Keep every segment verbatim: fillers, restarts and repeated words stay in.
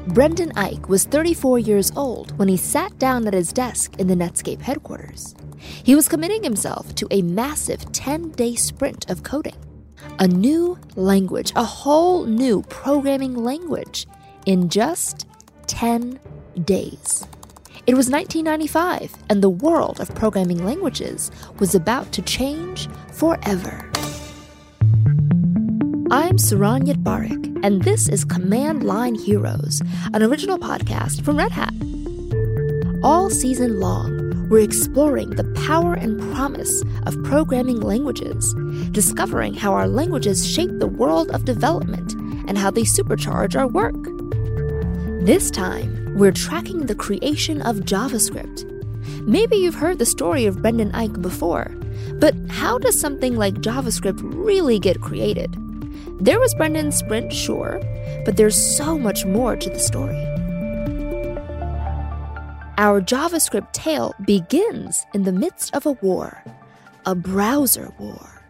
Brendan Eich was thirty-four years old when he sat down at his desk in the Netscape headquarters. He was committing himself to a massive ten-day sprint of coding. A new language, a whole new programming language, in just ten days. It was nineteen ninety-five, and the world of programming languages was about to change forever. I'm Saron Yitbarek, and this is Command Line Heroes, an original podcast from Red Hat. All season long, we're exploring the power and promise of programming languages, discovering how our languages shape the world of development and how they supercharge our work. This time, we're tracking the creation of JavaScript. Maybe you've heard the story of Brendan Eich before, but how does something like JavaScript really get created? There was Brendan's sprint, sure, but there's so much more to the story. Our JavaScript tale begins in the midst of a war, a browser war.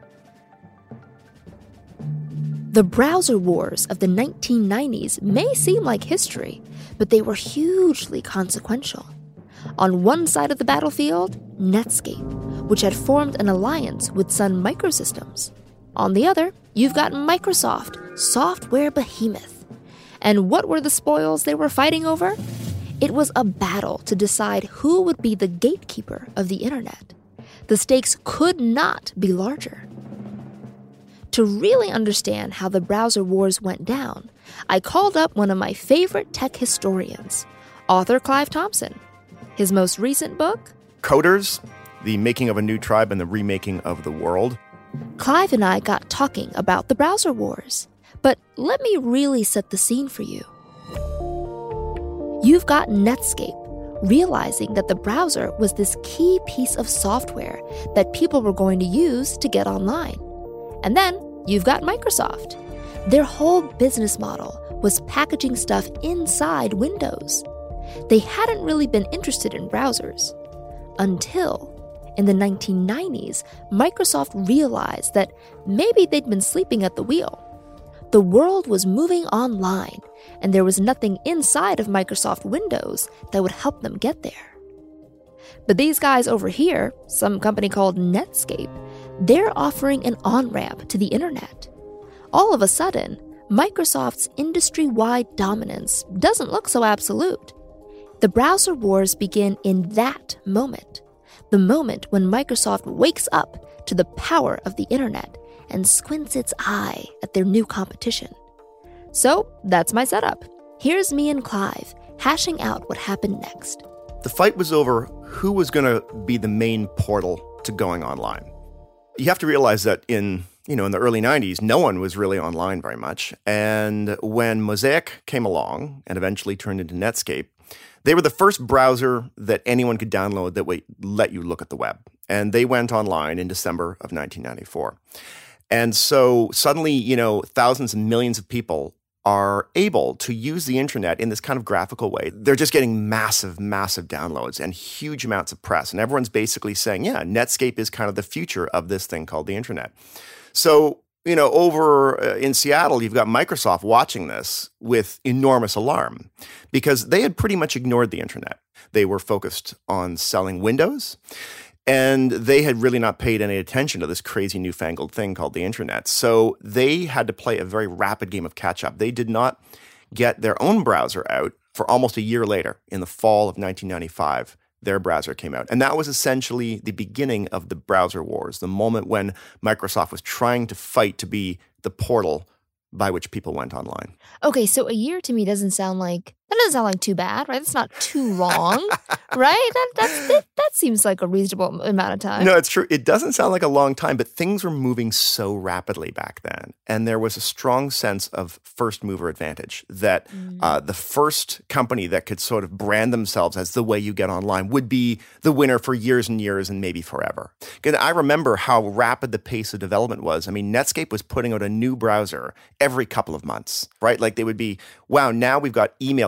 The browser wars of the nineteen nineties may seem like history, but they were hugely consequential. On one side of the battlefield, Netscape, which had formed an alliance with Sun Microsystems. On the other, you've got Microsoft, software behemoth. And what were the spoils they were fighting over? It was a battle to decide who would be the gatekeeper of the internet. The stakes could not be larger. To really understand how the browser wars went down, I called up one of my favorite tech historians, author Clive Thompson. His most recent book? Coders, The Making of a New Tribe and the Remaking of the World. Clive and I got talking about the browser wars, but let me really set the scene for you. You've got Netscape realizing that the browser was this key piece of software that people were going to use to get online. And then you've got Microsoft. Their whole business model was packaging stuff inside Windows. They hadn't really been interested in browsers until in the nineteen nineties, Microsoft realized that maybe they'd been sleeping at the wheel. The world was moving online, and there was nothing inside of Microsoft Windows that would help them get there. But these guys over here, some company called Netscape, they're offering an on-ramp to the internet. All of a sudden, Microsoft's industry-wide dominance doesn't look so absolute. The browser wars begin in that moment. The moment when Microsoft wakes up to the power of the internet and squints its eye at their new competition. So that's my setup. Here's me and Clive hashing out what happened next. The fight was over who was going to be the main portal to going online. You have to realize that in, you know, in the early nineties, no one was really online very much. And when Mosaic came along and eventually turned into Netscape, they were the first browser that anyone could download that would let you look at the web. And they went online in December of nineteen ninety-four. And so suddenly, you know, thousands and millions of people are able to use the internet in this kind of graphical way. They're just getting massive, massive downloads and huge amounts of press. And everyone's basically saying, yeah, Netscape is kind of the future of this thing called the internet. So, you know, over uh, in Seattle, you've got Microsoft watching this with enormous alarm because they had pretty much ignored the internet. They were focused on selling Windows, and they had really not paid any attention to this crazy newfangled thing called the internet. So they had to play a very rapid game of catch-up. They did not get their own browser out for almost a year later. In the fall of nineteen ninety-five, their browser came out. And that was essentially the beginning of the browser wars, the moment when Microsoft was trying to fight to be the portal by which people went online. Okay, so a year to me doesn't sound like, that doesn't sound like too bad, right? That's not too long, right? That, that's, that, that seems like a reasonable amount of time. No, it's true. It doesn't sound like a long time, but things were moving so rapidly back then. And there was a strong sense of first mover advantage that mm. uh, the first company that could sort of brand themselves as the way you get online would be the winner for years and years and maybe forever. And I remember how rapid the pace of development was. I mean, Netscape was putting out a new browser every couple of months, right? Like they would be, wow, now we've got email.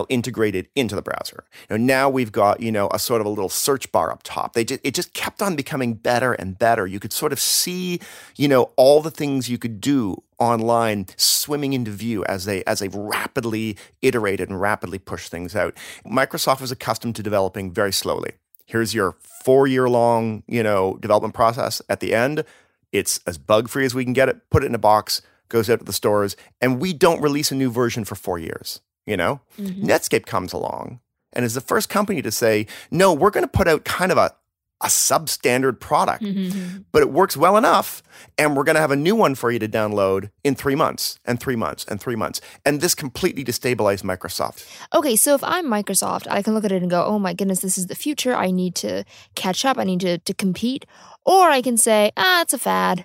integrated into the browser. You know, now we've got, you know, a sort of a little search bar up top. They just, it just kept on becoming better and better. You could sort of see, you know, all the things you could do online swimming into view as they as they rapidly iterated and rapidly pushed things out. Microsoft was accustomed to developing very slowly. Here's your four-year-long, you know, development process. At the end, it's as bug-free as we can get it, put it in a box, goes out to the stores, and we don't release a new version for four years, you know? Mm-hmm. Netscape comes along and is the first company to say, no, we're going to put out kind of a, a substandard product, mm-hmm. but it works well enough, and we're going to have a new one for you to download in three months, and three months, and three months. And this completely destabilized Microsoft. Okay, so if I'm Microsoft, I can look at it and go, oh my goodness, this is the future. I need to catch up. I need to, to compete. Or I can say, ah, it's a fad.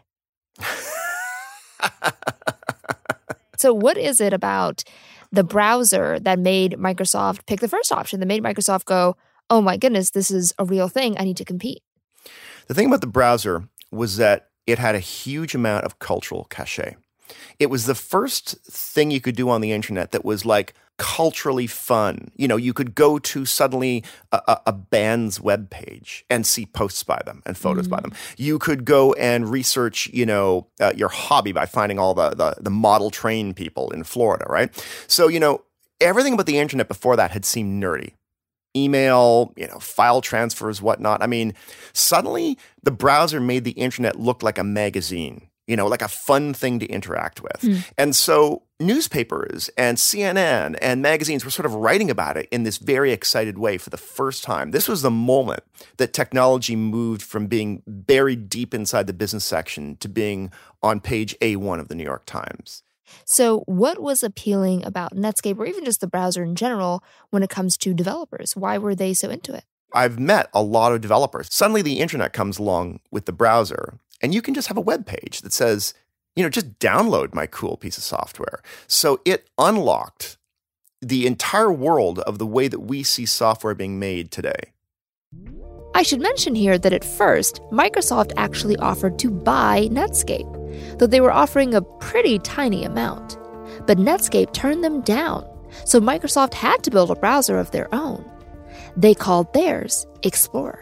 So what is it about the browser that made Microsoft pick the first option, that made Microsoft go, oh my goodness, this is a real thing. I need to compete? The thing about the browser was that it had a huge amount of cultural cachet. It was the first thing you could do on the internet that was like culturally fun. You know, you could go to suddenly a, a, a band's webpage and see posts by them and photos mm-hmm. by them. You could go and research, you know, uh, your hobby by finding all the, the the model train people in Florida, right? So, you know, everything about the internet before that had seemed nerdy. Email, you know, file transfers, whatnot. I mean, suddenly the browser made the internet look like a magazine. You know, like a fun thing to interact with. Mm. And so newspapers and C N N and magazines were sort of writing about it in this very excited way for the first time. This was the moment that technology moved from being buried deep inside the business section to being on page A one of the New York Times. So what was appealing about Netscape, or even just the browser in general, when it comes to developers? Why were they so into it? I've met a lot of developers. Suddenly the internet comes along with the browser, and you can just have a web page that says, you know, just download my cool piece of software. So it unlocked the entire world of the way that we see software being made today. I should mention here that at first, Microsoft actually offered to buy Netscape, though they were offering a pretty tiny amount. But Netscape turned them down, so Microsoft had to build a browser of their own. They called theirs Explorer.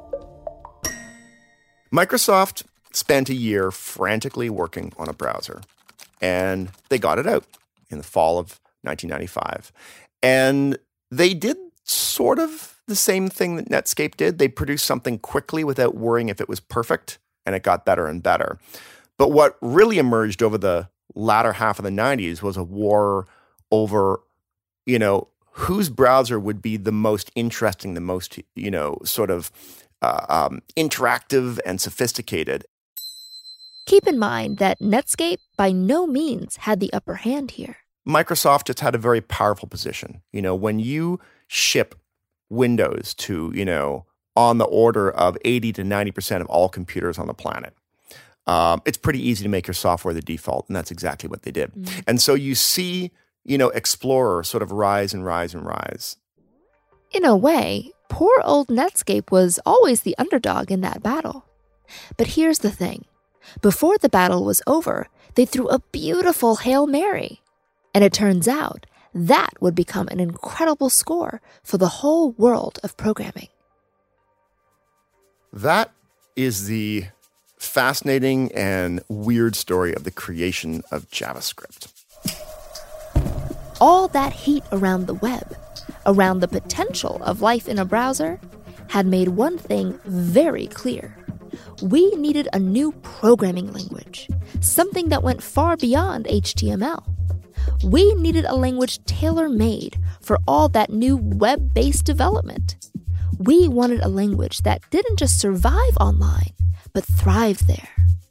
Microsoft spent a year frantically working on a browser, and they got it out in the fall of nineteen ninety-five. And they did sort of the same thing that Netscape did. They produced something quickly without worrying if it was perfect, and it got better and better. But what really emerged over the latter half of the nineties was a war over, you know, whose browser would be the most interesting, the most, you know, sort of uh, um, interactive and sophisticated. Keep in mind that Netscape by no means had the upper hand here. Microsoft just had a very powerful position. You know, when you ship Windows to, you know, on the order of eighty to ninety percent of all computers on the planet, um, it's pretty easy to make your software the default, and that's exactly what they did. Mm. And so you see, you know, Explorer sort of rise and rise and rise. In a way, poor old Netscape was always the underdog in that battle. But here's the thing. Before the battle was over, they threw a beautiful Hail Mary. And it turns out that would become an incredible score for the whole world of programming. That is the fascinating and weird story of the creation of JavaScript. All that heat around the web, around the potential of life in a browser, had made one thing very clear. We needed a new programming language, something that went far beyond H T M L. We needed a language tailor-made for all that new web-based development. We wanted a language that didn't just survive online, but thrive there.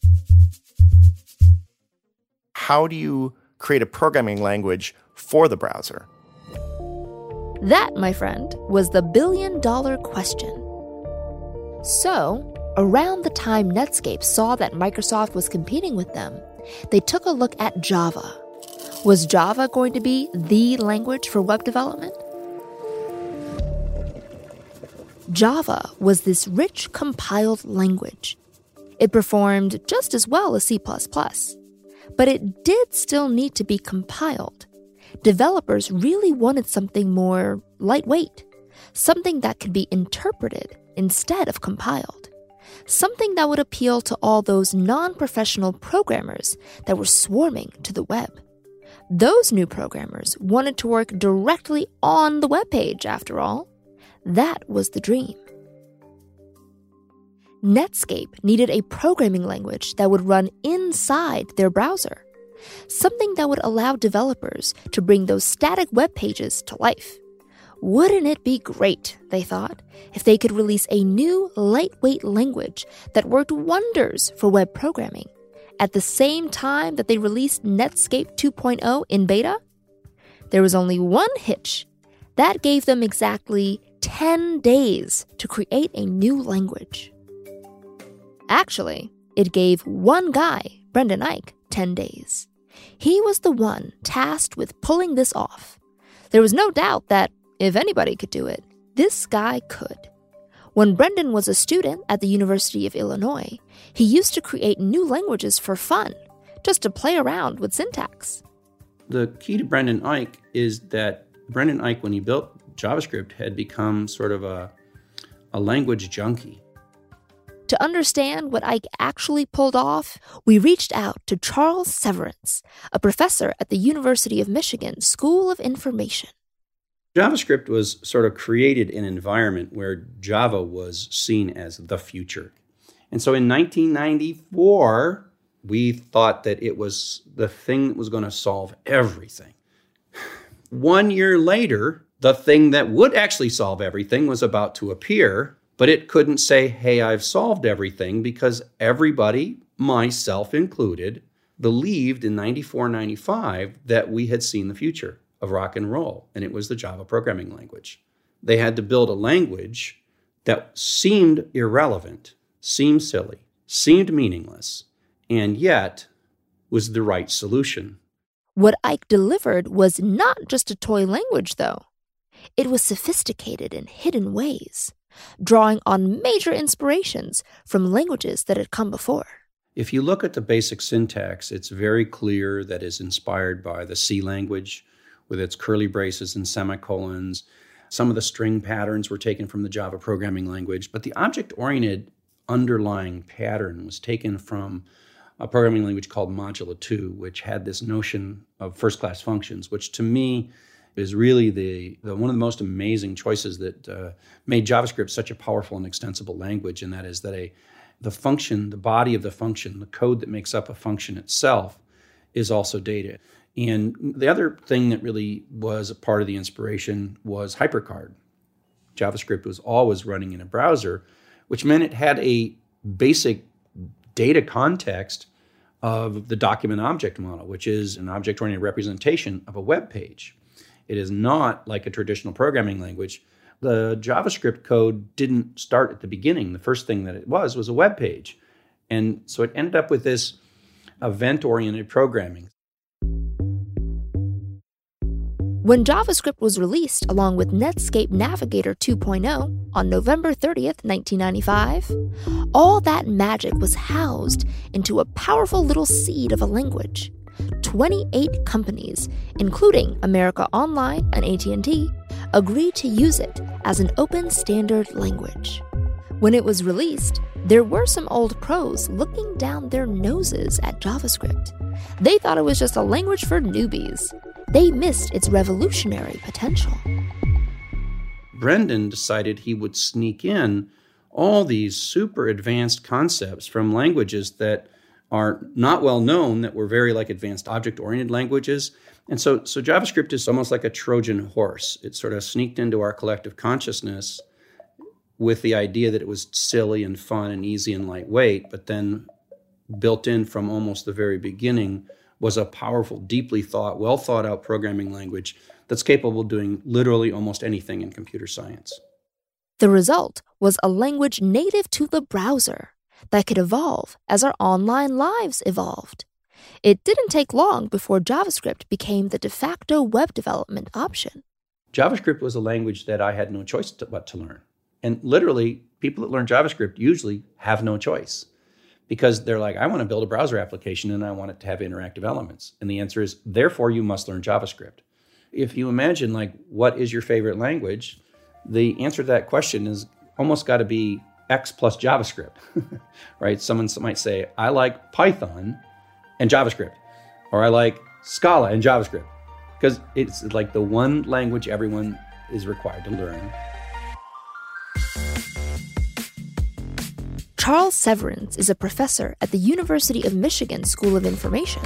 How do you create a programming language for the browser? That, my friend, was the billion-dollar question. So, around the time Netscape saw that Microsoft was competing with them, they took a look at Java. Was Java going to be the language for web development? Java was this rich, compiled language. It performed just as well as C plus plus, but it did still need to be compiled. Developers really wanted something more lightweight, something that could be interpreted instead of compiled, something that would appeal to all those non-professional programmers that were swarming to the web. Those new programmers wanted to work directly on the web page, after all. That was the dream. Netscape needed a programming language that would run inside their browser, something that would allow developers to bring those static web pages to life. Wouldn't it be great, they thought, if they could release a new lightweight language that worked wonders for web programming at the same time that they released Netscape two point oh in beta? There was only one hitch. That gave them exactly ten days to create a new language. Actually, it gave one guy, Brendan Eich, ten days. He was the one tasked with pulling this off. There was no doubt that if anybody could do it, this guy could. When Brendan was a student at the University of Illinois, he used to create new languages for fun, just to play around with syntax. The key to Brendan Eich is that Brendan Eich, when he built JavaScript, had become sort of a, a language junkie. To understand what Eich actually pulled off, we reached out to Charles Severance, a professor at the University of Michigan School of Information. JavaScript was sort of created in an environment where Java was seen as the future. And so in nineteen ninety-four, we thought that it was the thing that was going to solve everything. One year later, the thing that would actually solve everything was about to appear, but it couldn't say, hey, I've solved everything, because everybody, myself included, believed in ninety-four, ninety-five that we had seen the future of rock and roll, and it was the Java programming language. They had to build a language that seemed irrelevant, seemed silly, seemed meaningless, and yet was the right solution. What Eich delivered was not just a toy language, though. It was sophisticated in hidden ways, drawing on major inspirations from languages that had come before. If you look at the basic syntax, it's very clear that it's inspired by the C language, with its curly braces and semicolons. Some of the string patterns were taken from the Java programming language, but the object-oriented underlying pattern was taken from a programming language called Modula two, which had this notion of first-class functions, which to me is really the, the one of the most amazing choices that uh, made JavaScript such a powerful and extensible language, and that is that a the function, the body of the function, the code that makes up a function itself, is also data. And the other thing that really was a part of the inspiration was HyperCard. JavaScript was always running in a browser, which meant it had a basic data context of the document object model, which is an object-oriented representation of a web page. It is not like a traditional programming language. The JavaScript code didn't start at the beginning. The first thing that it was was a web page. And so it ended up with this event-oriented programming. When JavaScript was released along with Netscape Navigator two point oh on November thirtieth, nineteen ninety-five, all that magic was housed into a powerful little seed of a language. twenty-eight companies, including America Online and A T and T, agreed to use it as an open standard language. When it was released, there were some old pros looking down their noses at JavaScript. They thought it was just a language for newbies. They missed its revolutionary potential. Brendan decided he would sneak in all these super advanced concepts from languages that are not well known, that were very like advanced object-oriented languages. And so, so JavaScript is almost like a Trojan horse. It sort of sneaked into our collective consciousness with the idea that it was silly and fun and easy and lightweight, but then built in from almost the very beginning was a powerful, deeply thought, well thought out programming language that's capable of doing literally almost anything in computer science. The result was a language native to the browser that could evolve as our online lives evolved. It didn't take long before JavaScript became the de facto web development option. JavaScript was a language that I had no choice to, but to learn. And literally, people that learn JavaScript usually have no choice, because they're like, I want to build a browser application and I want it to have interactive elements. And the answer is, therefore, you must learn JavaScript. If you imagine, like, what is your favorite language? The answer to that question is almost got to be X plus JavaScript, right? Someone might say, I like Python and JavaScript, or I like Scala and JavaScript, because it's like the one language everyone is required to learn. Charles Severance is a professor at the University of Michigan School of Information.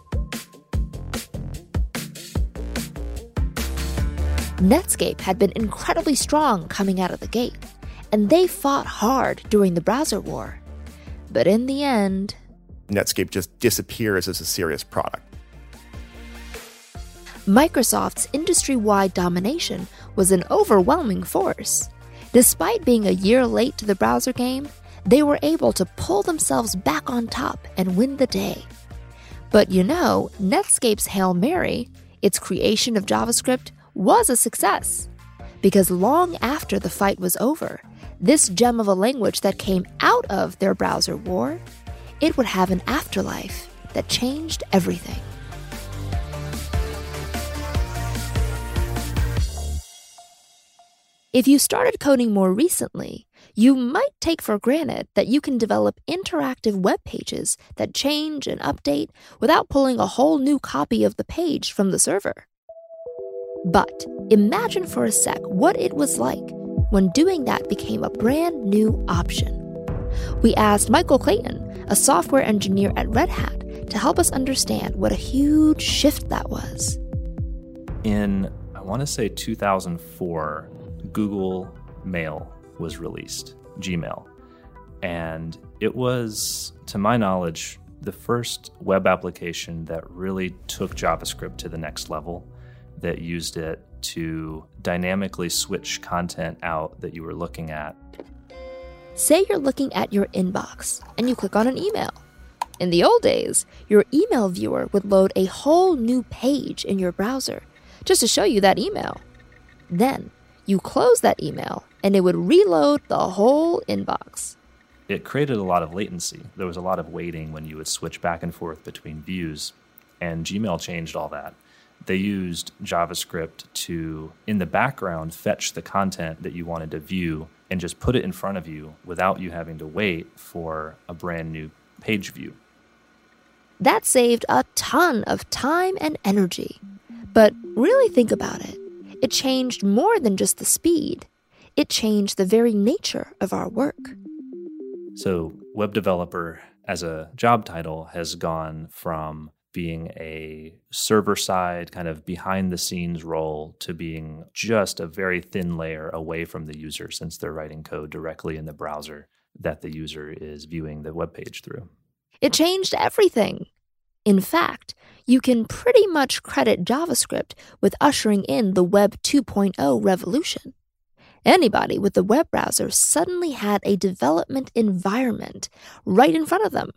Netscape had been incredibly strong coming out of the gate, and they fought hard during the browser war. But in the end, Netscape just disappears as a serious product. Microsoft's industry-wide domination was an overwhelming force. Despite being a year late to the browser game, they were able to pull themselves back on top and win the day. But you know, Netscape's Hail Mary, its creation of JavaScript, was a success. Because long after the fight was over, this gem of a language that came out of their browser war, it would have an afterlife that changed everything. If you started coding more recently, you might take for granted that you can develop interactive web pages that change and update without pulling a whole new copy of the page from the server. But imagine for a sec what it was like when doing that became a brand new option. We asked Michael Clayton, a software engineer at Red Hat, to help us understand what a huge shift that was. In, I want to say two thousand four, Google Mail was released, Gmail. And it was, to my knowledge, the first web application that really took JavaScript to the next level, that used it to dynamically switch content out that you were looking at. Say you're looking at your inbox and you click on an email. In the old days, your email viewer would load a whole new page in your browser just to show you that email. Then you close that email and it would reload the whole inbox. It created a lot of latency. There was a lot of waiting when you would switch back and forth between views, and Gmail changed all that. They used JavaScript to, in the background, fetch the content that you wanted to view and just put it in front of you without you having to wait for a brand new page view. That saved a ton of time and energy. But really think about it. It changed more than just the speed. It changed the very nature of our work. So web developer as a job title has gone from being a server-side, kind of behind-the-scenes role to being just a very thin layer away from the user, since they're writing code directly in the browser that the user is viewing the web page through. It changed everything. In fact, you can pretty much credit JavaScript with ushering in the Web two point oh revolution. Anybody with a web browser suddenly had a development environment right in front of them.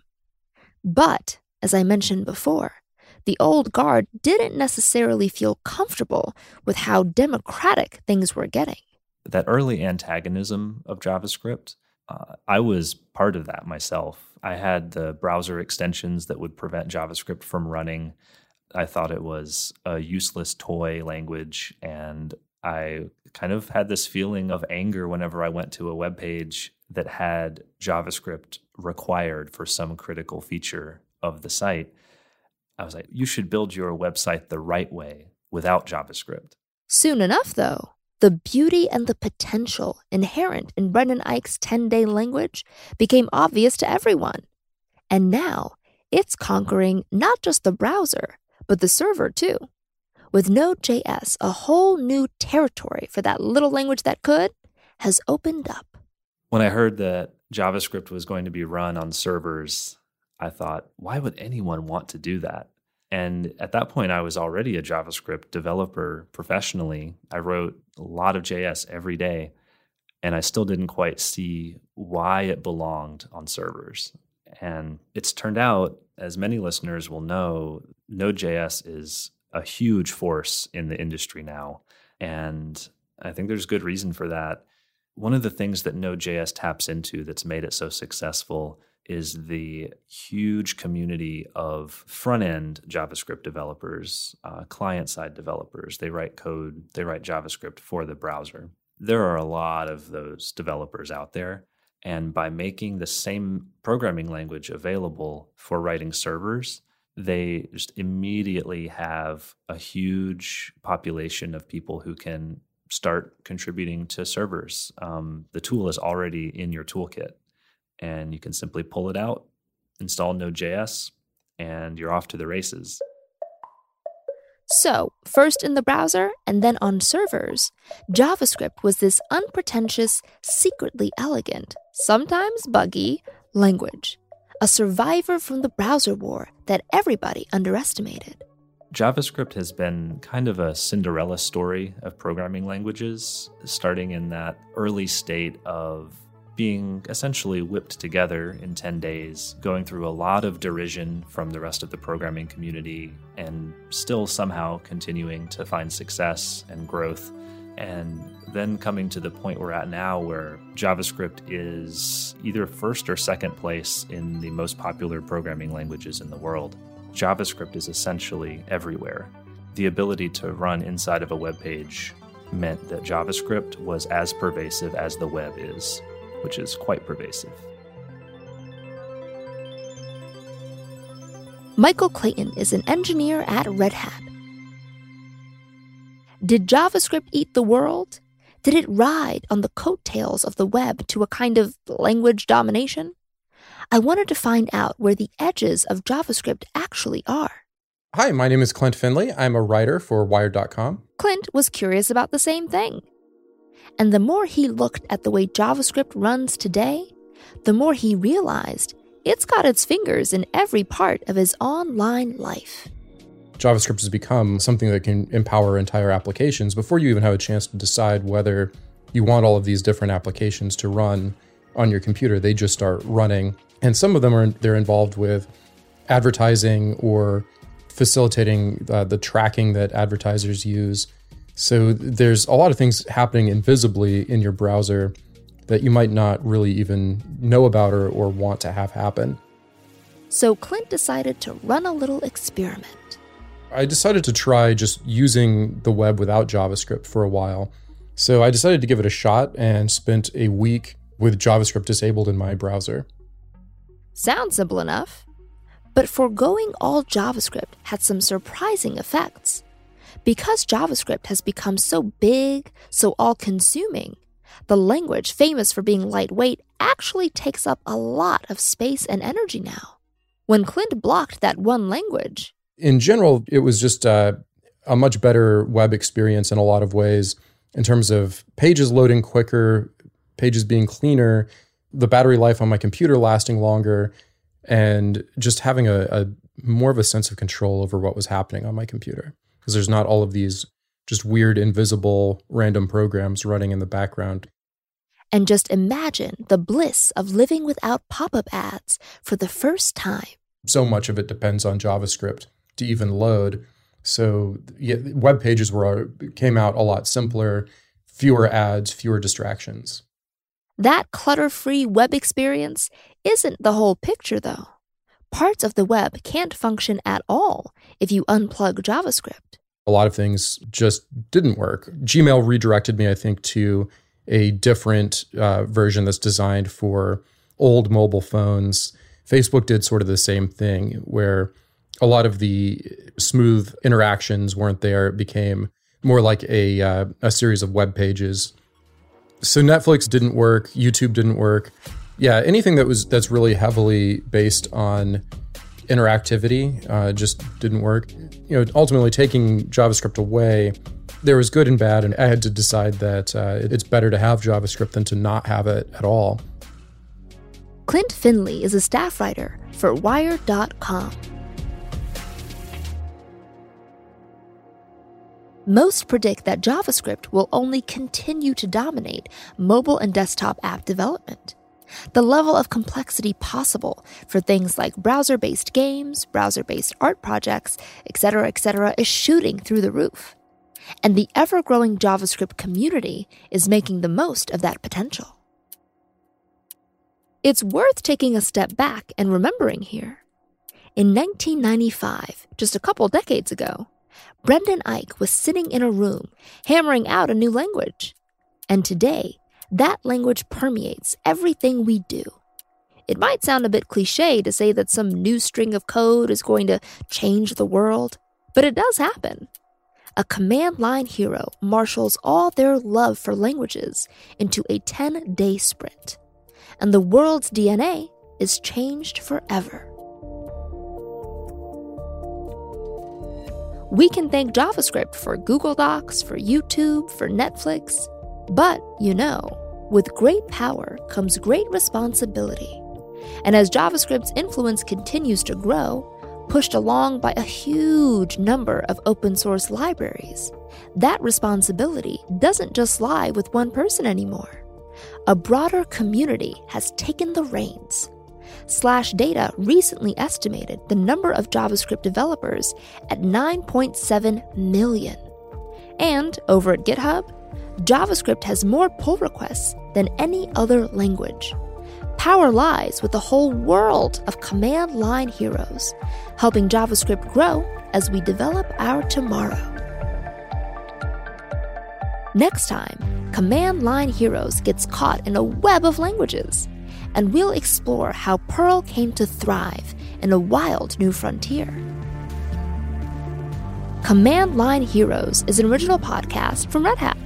But as I mentioned before, the old guard didn't necessarily feel comfortable with how democratic things were getting. That early antagonism of JavaScript, uh, I was part of that myself. I had the browser extensions that would prevent JavaScript from running. I thought it was a useless toy language, and I kind of had this feeling of anger whenever I went to a web page that had JavaScript required for some critical feature of the site. I was like, you should build your website the right way without JavaScript. Soon enough, though, the beauty and the potential inherent in Brendan Eich's ten-day language became obvious to everyone. And now, it's conquering not just the browser, but the server too. With Node.js, a whole new territory for that little language that could has opened up. When I heard that JavaScript was going to be run on servers, I thought, why would anyone want to do that? And at that point, I was already a JavaScript developer professionally. I wrote a lot of J S every day, and I still didn't quite see why it belonged on servers. And it's turned out, as many listeners will know, Node.js is a huge force in the industry now. And I think there's good reason for that. One of the things that Node.js taps into that's made it so successful is the huge community of front-end JavaScript developers, uh, client-side developers. They write code, they write JavaScript for the browser. There are a lot of those developers out there. And by making the same programming language available for writing servers, they just immediately have a huge population of people who can start contributing to servers. Um, the tool is already in your toolkit, and you can simply pull it out, install Node.js, and you're off to the races. So, first in the browser and then on servers, JavaScript was this unpretentious, secretly elegant, sometimes buggy, language. A survivor from the browser war that everybody underestimated. JavaScript has been kind of a Cinderella story of programming languages, starting in that early state of being essentially whipped together in ten days, going through a lot of derision from the rest of the programming community, and still somehow continuing to find success and growth, and then coming to the point we're at now where JavaScript is either first or second place in the most popular programming languages in the world. JavaScript is essentially everywhere. The ability to run inside of a web page meant that JavaScript was as pervasive as the web is, which is quite pervasive. Michael Clayton is an engineer at Red Hat. Did JavaScript eat the world? Did it ride on the coattails of the web to a kind of language domination? I wanted to find out where the edges of JavaScript actually are. Hi, my name is Clint Finley. I'm a writer for Wired dot com. Clint was curious about the same thing. And the more he looked at the way JavaScript runs today, the more he realized it's got its fingers in every part of his online life. JavaScript has become something that can empower entire applications before you even have a chance to decide whether you want all of these different applications to run on your computer. They just start running. And some of them are they're involved with advertising or facilitating uh, the tracking that advertisers use. So there's a lot of things happening invisibly in your browser that you might not really even know about or, or want to have happen. So Clint decided to run a little experiment. I decided to try just using the web without JavaScript for a while. So I decided to give it a shot and spent a week with JavaScript disabled in my browser. Sounds simple enough. But foregoing all JavaScript had some surprising effects. Because JavaScript has become so big, so all-consuming, the language famous for being lightweight actually takes up a lot of space and energy now. When Clint blocked that one language... In general, it was just uh, a much better web experience in a lot of ways, in terms of pages loading quicker, pages being cleaner, the battery life on my computer lasting longer, and just having a, a more of a sense of control over what was happening on my computer. Because there's not all of these just weird, invisible, random programs running in the background. And just imagine the bliss of living without pop-up ads for the first time. So much of it depends on JavaScript to even load. So yeah, web pages were came out a lot simpler, fewer ads, fewer distractions. That clutter-free web experience isn't the whole picture, though. Parts of the web can't function at all if you unplug JavaScript. A lot of things just didn't work. Gmail redirected me, I think, to a different uh, version that's designed for old mobile phones. Facebook did sort of the same thing, where a lot of the smooth interactions weren't there. It became more like a uh, a series of web pages. So Netflix didn't work. YouTube didn't work. Yeah, anything that was that's really heavily based on interactivity uh, just didn't work. You know, ultimately taking JavaScript away, there was good and bad, and I had to decide that uh, it's better to have JavaScript than to not have it at all. Clint Finley is a staff writer for Wired dot com. Most predict that JavaScript will only continue to dominate mobile and desktop app development. The level of complexity possible for things like browser-based games, browser-based art projects, et cetera, et cetera, is shooting through the roof. And the ever-growing JavaScript community is making the most of that potential. It's worth taking a step back and remembering here. In nineteen ninety-five, just a couple decades ago, Brendan Eich was sitting in a room hammering out a new language. And today, that language permeates everything we do. It might sound a bit cliche to say that some new string of code is going to change the world, but it does happen. A command line hero marshals all their love for languages into a ten-day sprint, and the world's D N A is changed forever. We can thank JavaScript for Google Docs, for YouTube, for Netflix, but, you know, with great power comes great responsibility. And as JavaScript's influence continues to grow, pushed along by a huge number of open source libraries, that responsibility doesn't just lie with one person anymore. A broader community has taken the reins. Slashdata recently estimated the number of JavaScript developers at nine point seven million. And over at GitHub, JavaScript has more pull requests than any other language. Power lies with the whole world of command line heroes, helping JavaScript grow as we develop our tomorrow. Next time, Command Line Heroes gets caught in a web of languages, and we'll explore how Perl came to thrive in a wild new frontier. Command Line Heroes is an original podcast from Red Hat.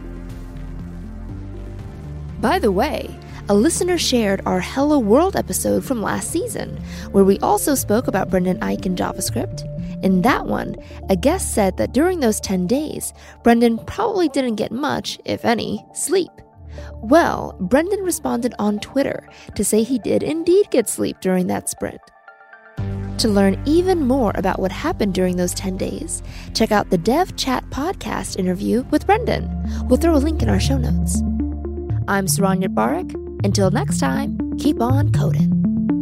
By the way, a listener shared our Hello World episode from last season, where we also spoke about Brendan Eich and JavaScript. In that one, a guest said that during those ten days, Brendan probably didn't get much, if any, sleep. Well, Brendan responded on Twitter to say he did indeed get sleep during that sprint. To learn even more about what happened during those ten days, check out the Dev Chat podcast interview with Brendan. We'll throw a link in our show notes. I'm Saron Yitbarek. Until next time, keep on coding.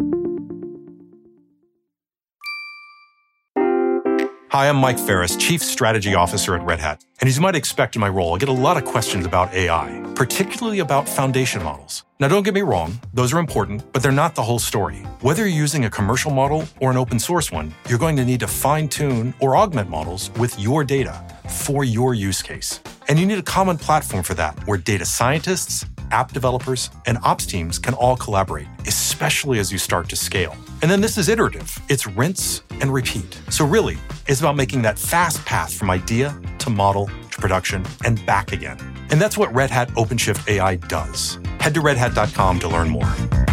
Hi, I'm Mike Ferris, Chief Strategy Officer at Red Hat. And as you might expect in my role, I get a lot of questions about A I, particularly about foundation models. Now, don't get me wrong, those are important, but they're not the whole story. Whether you're using a commercial model or an open source one, you're going to need to fine-tune or augment models with your data for your use case. And you need a common platform for that, where data scientists, app developers, and ops teams can all collaborate, especially as you start to scale. And then this is iterative. It's rinse and repeat. So really, it's about making that fast path from idea to model to production and back again. And that's what Red Hat OpenShift A I does. Head to red hat dot com to learn more.